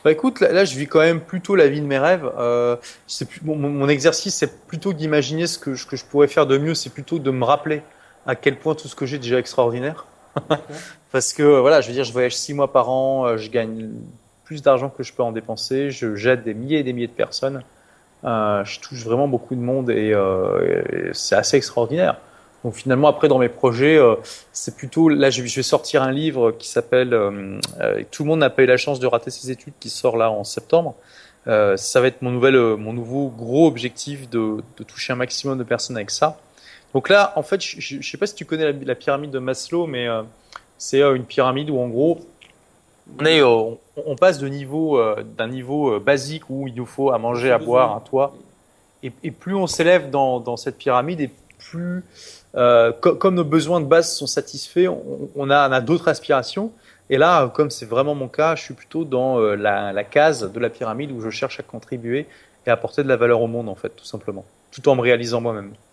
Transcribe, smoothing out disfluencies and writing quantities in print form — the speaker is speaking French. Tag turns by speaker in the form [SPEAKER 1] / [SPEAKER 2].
[SPEAKER 1] Bah écoute, là, je vis quand même plutôt la vie de mes rêves. Mon exercice, c'est plutôt d'imaginer ce que je pourrais faire de mieux. C'est plutôt de me rappeler à quel point tout ce que j'ai est déjà extraordinaire.
[SPEAKER 2] D'accord.
[SPEAKER 1] Parce que voilà, je veux dire, je voyage 6 mois par an, je gagne plus d'argent que je peux en dépenser, j'aide des milliers et des milliers de personnes, je touche vraiment beaucoup de monde et c'est assez extraordinaire. Donc finalement, après dans mes projets, c'est plutôt là, je vais sortir un livre qui s'appelle Tout le monde n'a pas eu la chance de rater ses études, qui sort là en septembre. Ça va être mon nouveau gros objectif de toucher un maximum de personnes avec ça. Donc là, en fait, je sais pas si tu connais la pyramide de Maslow, mais c'est une pyramide où en gros, on passe d'un niveau basique où il nous faut à
[SPEAKER 2] De
[SPEAKER 1] manger,
[SPEAKER 2] ses
[SPEAKER 1] à boire,
[SPEAKER 2] besoins.
[SPEAKER 1] un toit, et plus on s'élève dans cette pyramide, et plus comme nos besoins de base sont satisfaits, on a d'autres aspirations. Et là, comme c'est vraiment mon cas, je suis plutôt dans la case de la pyramide où je cherche à contribuer et à apporter de la valeur au monde, en fait, tout simplement, tout en me réalisant moi-même.